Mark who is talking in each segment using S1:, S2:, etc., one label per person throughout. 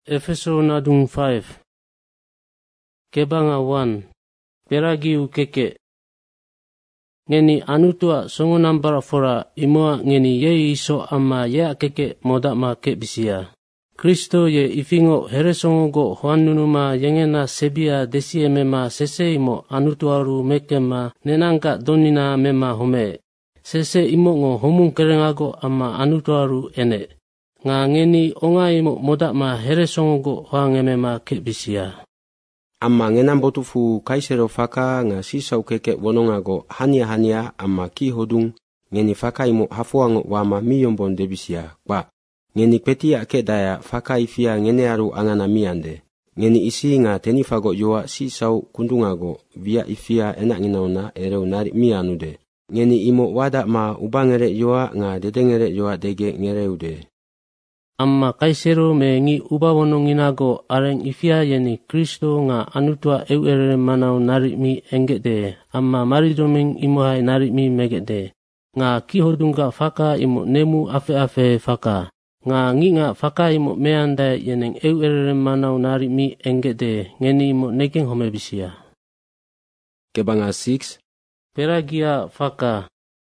S1: Efeso nadung 5. Kebanga 1. Peragi ukeke. Ngeni anutua songo nambara fora imoa ngeni ye iso ama ye akeke moda ma ke bisia. Kristo ye ifingo heresongo go hoanunuma yengena sebia desie mema sese imo anutuaru mekema nenangka donina mema home. Sese imo ngo homung kerengago ama anutuaru ene. Nga ngeni onga imo moda ma heresongo go hoangemema ke bisia.
S2: Amma ngenam botufu kaisero faka nga sisa ukeke wonongago hania amma ki hodung ngeni faka imo hafuango wama miyombon debisia kwa ngeni petia ke daya faka ifia ngene aru angana miande ngeni isi nga tenifago yoa sisau kundungago via ifia enak nginauna ereu nari mianude ngeni imo wada ma ubangere yoa nga dedengere yoa dege ngereude.
S1: Amma kaisero me ngi ubawononginago areng ifia yeni Kristo nga anutua euere manau nari mi engede amma maridoming imohai nari mi megede nga kihodunga faka imo nemu afe faka nga nginga faka imo meanda yeneng euere manau nari mi engede ngeni imo negeng homebisia.
S2: Kebanga 6.
S1: Peragia faka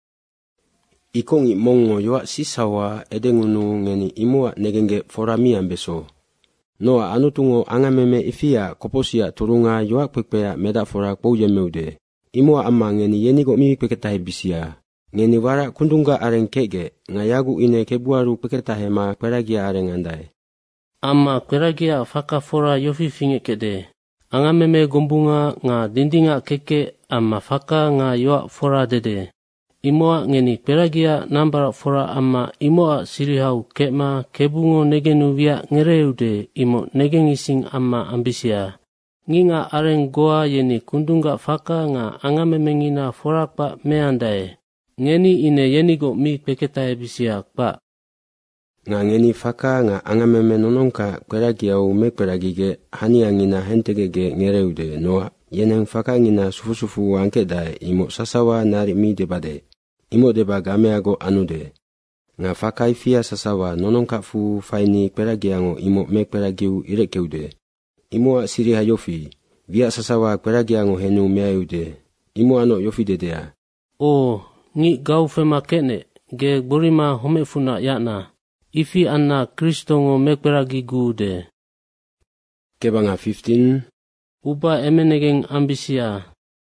S2: Ikongi mongo yoa sisawa edengunu ngeni imua negenge foramian beso. Noa anutungo angameme ifia koposia turunga yoa kwekpea meda fora kpouyemeude. Imua ama ngeni yenigo mi kweketahe bisia. Ngeni wara kundunga areng kege ngayagu ine kebuaru kweketahe ma kweragia areng andai.
S1: Ama kweragia faka fora yofi fingekede. Angameme gombunga nga dindinga keke ama faka nga yoa fora dede. Imoa ngeni peragia nambara fora ama imoa sirihau kema kebungo negenu via ngereude imo negengising ama ambisia. Nginga areng goa yeni kundunga faka nga angamemengina fora kpa meandae. Ngeni ine yenigo mi peketae bisia kpa.
S2: Nga ngeni faka nga angameme nonongka kweragiau me kweragige hania ngina hentegege ngereude noa yeneng faka ngina sufu angkedae imo sasawa nari mi debade. Imo deba gameago anude. Nga fakai fia sasawa nonongka fu faini kweragiango imo me kweragiu irekeude. Imo siriha yofi, via sasawa kweragiango henu meaude. Imo ano yofi dedea.
S1: O, ngi gau fema kene, ge burima homefuna yana. Ifi anna Kristongo me kweragigu de.
S2: Kebanga 15.
S1: Uba emenegeng ambisia.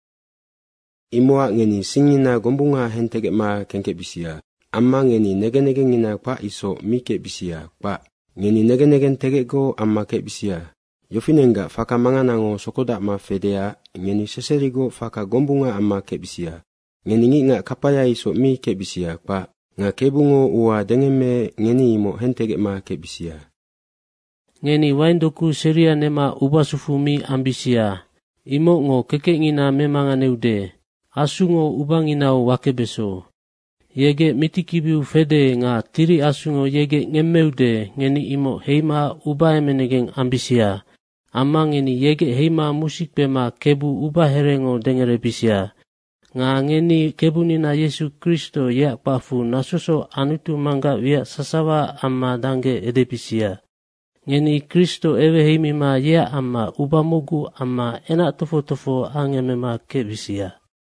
S2: Imoa ngeni singina gombunga hentege ma kenke bisia. Amma ngeni nege ngina kwa iso mike bisia kwa. Ngeni nege tege go amma ke bisia. Yofinenga faka manganango sokoda ma fedea ngeni seserigo faka gombunga amma ke bisia. Ngeni nginga kapaya iso mike bisia kwa. Nga kebungo ua dengeme ngeni imo hentege ma ke bisia.
S1: Ngeni waindoku seria nema ubasufumi ambisia. Imo ngo keke ngina memanganeude. Asungo ubanginau wakebeso. Yege mitikibiu fede nga tiri asungo yege ngemeude ngeni imo heima ubaemenegeng ambisia. Ama ngeni yege heima musik bema kebu ubaherengo dengere bisia. Nga ngeni kebunina Yesu Kristo ya pafu nasoso anutu mangga via sasawa ama dange edebisia. Ngeni Kristo ewe heimima ya ama ubamogu ama enak tofo angemema kebisia.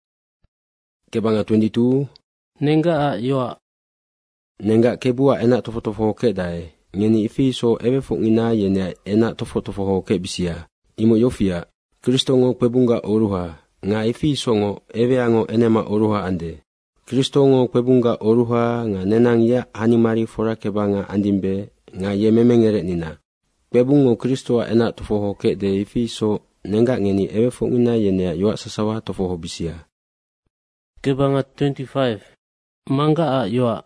S2: Kebanga 22.
S1: Nenga yoa.
S2: Nenga kebua enak tofo ke dae. Ngeni ifi so ewe fungina yene enak tofo ke bisia. Imo yofia. Kristo ngo kwebunga oruha. Nga ifi so ngo ewe ango enema oruha ande. Kristo ngo kwebunga oruha nga nenang ya hanimari fora kebanga andimbe nga ye memengere nina. Kwebungo Kristo enak tofo ke de ifi so nenga ngeni ewe fungina yene yoa sasawa tofo bisia.
S1: Kebanga 25. Mangga yoa.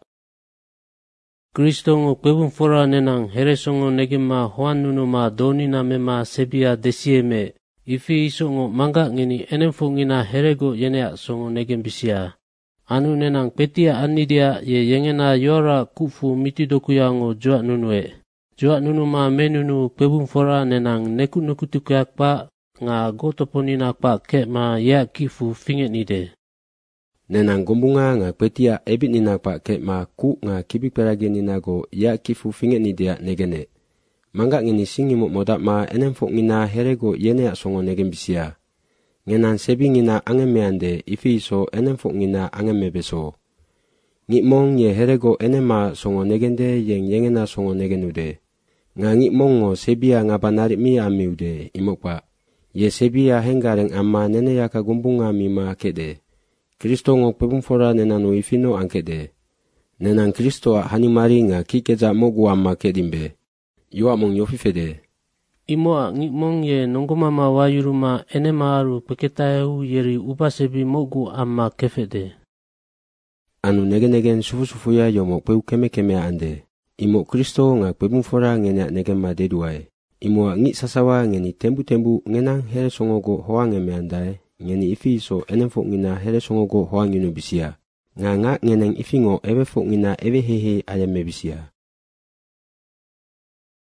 S1: Kristo ngo kwebung fora nenang heresongo negima hoanunu ma donina mema sebia desieme. Ifi iso ngo mangga ngeni enemfungina herego yenea songo negembisia. Anu nenang petia anidia ye yengena yora kufu mitidokuya ngo joa nunue. Joa nunu ma menunu kwebung fora nenang neku-nekutukuyak pa nga gotoponina pa ke ma ya kifu finget nide.
S2: Nenang gombunga nga petia ebit nina pa ke ma ku nga kibik perage nina go ya kifu finget ni dia negene. Mangga ngeni singimuk modak ma enen fok ngina herego yenea songo negen bisia. Ngenan sebi ngina angemeande ifi iso enen fok ngina angemebeso. Ngikmong ye herego enema songo negende yeng yengena songo negenude. Nga ngikmong ngo sebia ngabanari mi amiude imokpa. Ye sebia hengareng amma nene yaka gumbunga mima kede. Kristo ngo pebumfora nenanu ifino angkede. Nenan Kristo hanimari nga kikeja mogu amma kedimbe. Yuak mong yofifede.
S1: Imoa ngikmong ye nonggomama wayuruma enema aru peketaeu yeri ubasebi mogu amma kefede.
S2: Anu negen-negen sufu-sufuya yomok peu keme-keme ande. Imo Kristo nga pebumfora ngenya negen madeduai. Imoa ngik sasawa ngeni tembu-tembu ngenang here songogo hoang ngeme andai. Ngeni ifi iso enen fok ngina here songogo hoang yunu bisia. Nga ngeneng ifingo ewe fok ngina ewe hehe ayame bisia.